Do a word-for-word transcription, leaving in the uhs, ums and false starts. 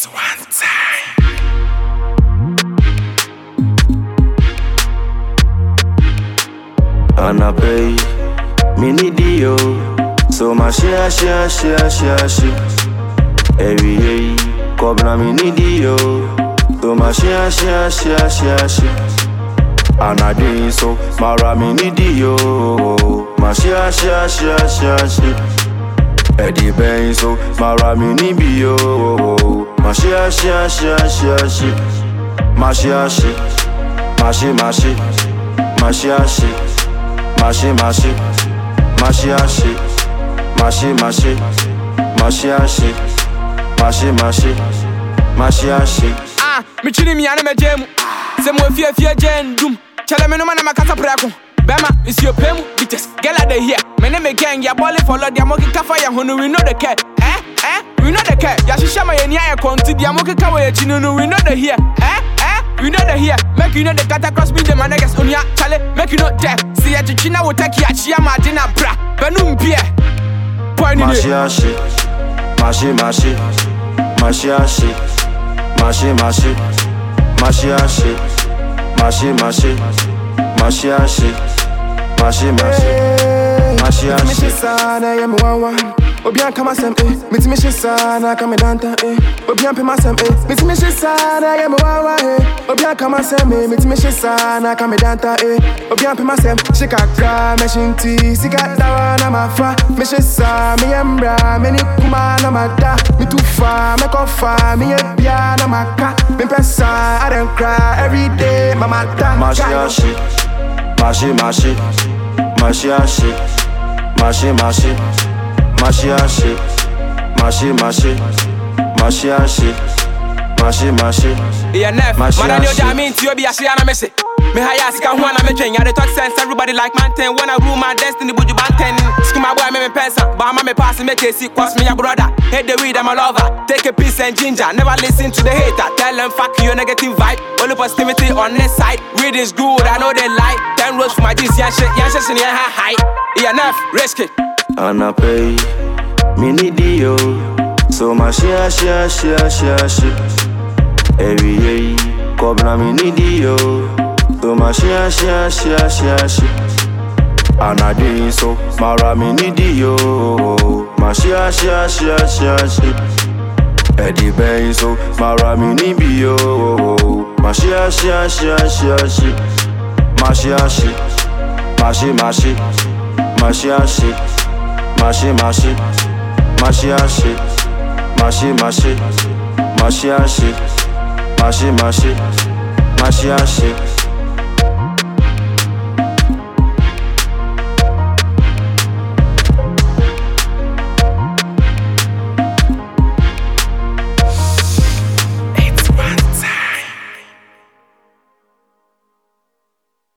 It's one time. Anapay, me need you. So my share, share, share, share, share. Every day, cobra me need you. So my share, share, share, share, share. And I do so, Mara me need you. My share, share, share, share, share. Eddie Ben so, Mara me need you. My share, share, share, share, share. My share, share, my share, my share, my share, share. Mashi mashi, mashi ashi, mashi mashi, mashi ashi, mashi mashi, mashi ashi. Ah, me chini mi ane me jemu. Se mo fie fie jen dum. Chale me no man na makasa prako. Bema is your pemu bitches. Girl are they here. Me name gang ya ball follow dia mo kika fire hono we know the care. Eh eh, we know the care. Ya shisha ma ye nia e konti dia mo kika we chinu no we know the here. Eh eh, we know the here. Make you know the cat across me the man niggas on ya. Chale, make you know there. See ya china wo take ya chia ma dina bra. Benum pie. Point in Mashi ashi, mashi mashi, mashi ashi, mashi mashi, mashi ashi, mashi mashi, mashi ashi, mashi mashi, mashi ashi. Mishi sana ya mwawa. Obian kama sem eh. Miti mishi sana kama danta eh. Obian pe masem eh. Miti mishi sana ya mwawa eh. Obian kama sem eh. Miti mishi sana kama danta eh. Obian pe masem. Shikaka meshinti sika dawa na mafa. Mishi sa mi embra meni kuma na mada. Mi tufa me kofa mi ebia na maka. Mi pesa I don't cry every day mama da. Mashi ashi, mashi mashi, mashi ashi, mashi mashi. Mashi ashi, mashi mashi, mashi ashi, mashi mashi. Yeah, Nef, man, I know that I mean to you be a share and I miss it. Me hire sick and one, I'm a train. Yeah, they talk sense, everybody like man ten. When I rule my destiny, would you ban ten? Skin my boy, me me pencil, but I'm a me pass and make it sick, cause me a brother. Hate the weed, I'm a lover. Take a piece and ginger, never listen to the hater. Tell them fuck you, negative vibe. Only positivity on this side. Weed is good, I know they lie. Ten roads for my G's, yeah shit, yeah shit, yeah high. Yeah, Nef, risk it. Anapay, me need you. So my share, share, share, share, share. Every day, cobra me need you. So my share, share, share, share, share. And I do so, Mara me need you. My share, share, share, share, share. Eddie Ben so, Mara me need you. My share, share, share, share, share. My share, share, mashi, mashi, mashi, mashi. Mashi mashi, mashi ashi, mashi mashi, mashi ashi, mashi mashi, mashi ashi.